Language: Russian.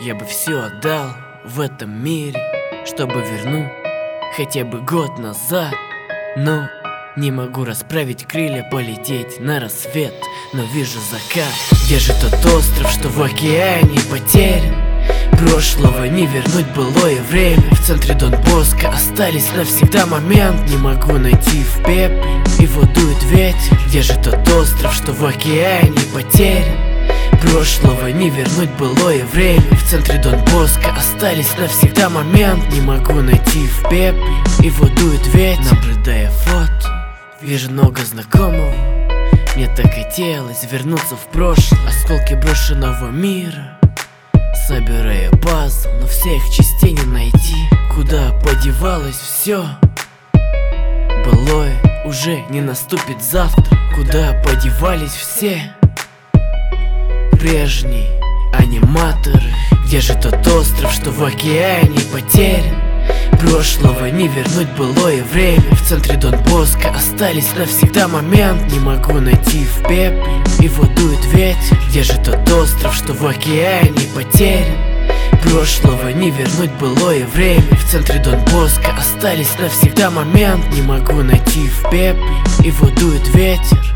Я бы все отдал в этом мире, чтобы вернуть хотя бы год назад. Но не могу расправить крылья, полететь на рассвет, но вижу закат. Где же тот остров, что в океане потерян? Прошлого не вернуть былое время. В центре Дон Боско остались навсегда момент. Не могу найти в пепле, его дует ветер. Где же тот остров, что в океане потерян? Прошлого не вернуть былое время. В центре Дон Боско остались навсегда момент. Не могу найти в пепле, его дует ветер. Наблюдая фото, вижу много знакомого. Мне так хотелось вернуться в прошлое. Осколки брошенного мира, собирая пазл, но всех частей не найти. Куда подевалось все былое, уже не наступит завтра. Куда подевались все прежние аниматоры? Где же тот остров, что в океане потерян? Прошлого не вернуть былое время. В центре Дон Боско остались навсегда момент. Не могу найти в пепле, его дует ветер. Где же тот остров, что в океане потерян? Прошлого не вернуть былое время. В центре Дон Боско остались навсегда момент. Не могу найти в пепле, его дует ветер.